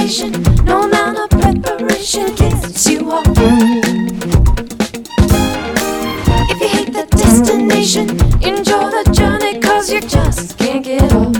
destination. No amount of preparation gets you off. If you hate the destination, enjoy the journey, 'cause you just can't get off.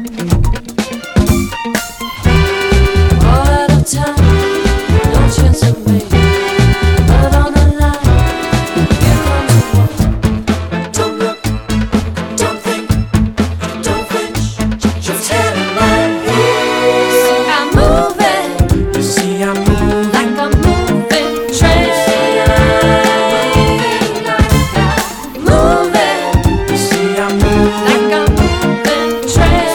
All out of time, no chance to make. But on the line, here comes the one. Don't look, don't think, don't flinch, just head in line. See, I'm moving. You see, I'm moving Like a moving train. Moving You see, I'm moving like a moving train.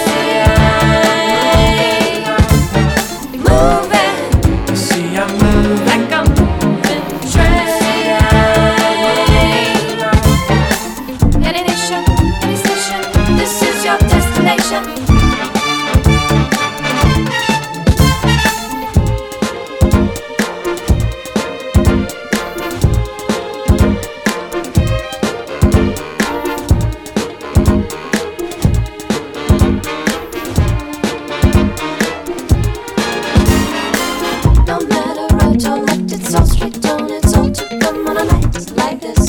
Moving You see, I'm moving like a moving train. Any nation, any station, this is your destination. No matter right or left, it's all straight on, it's all to come on a night like this.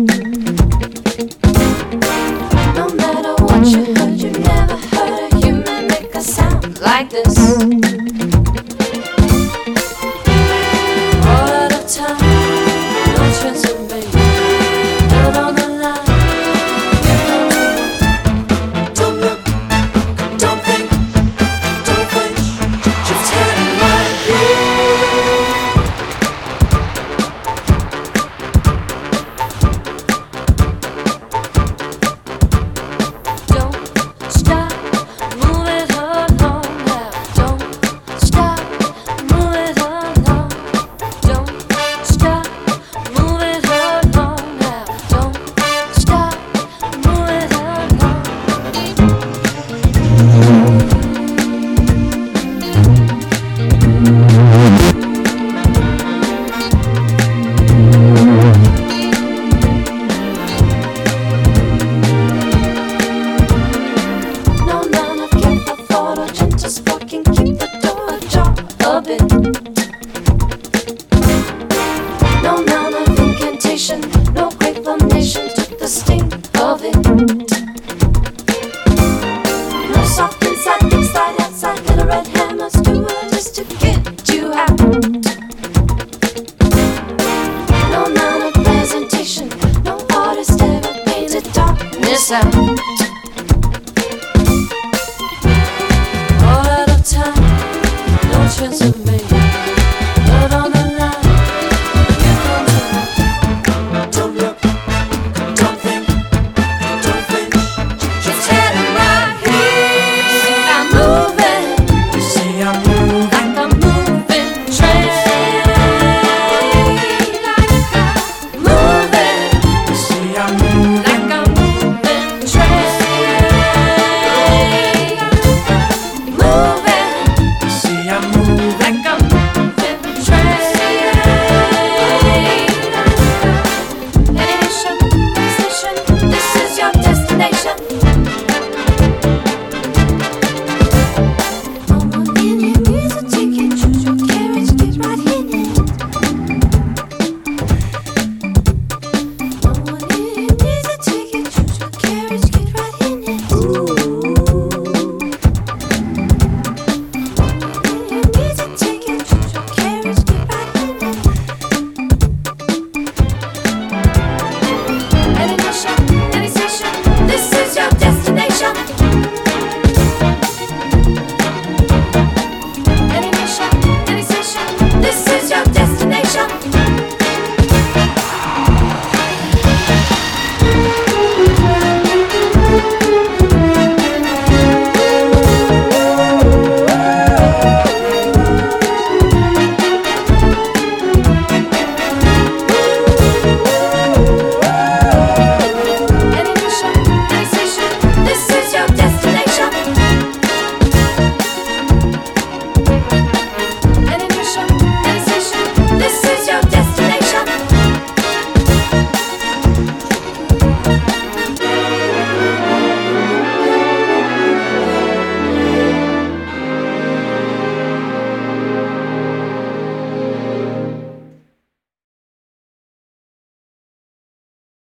No matter what you heard, you never heard a human make a sound like this.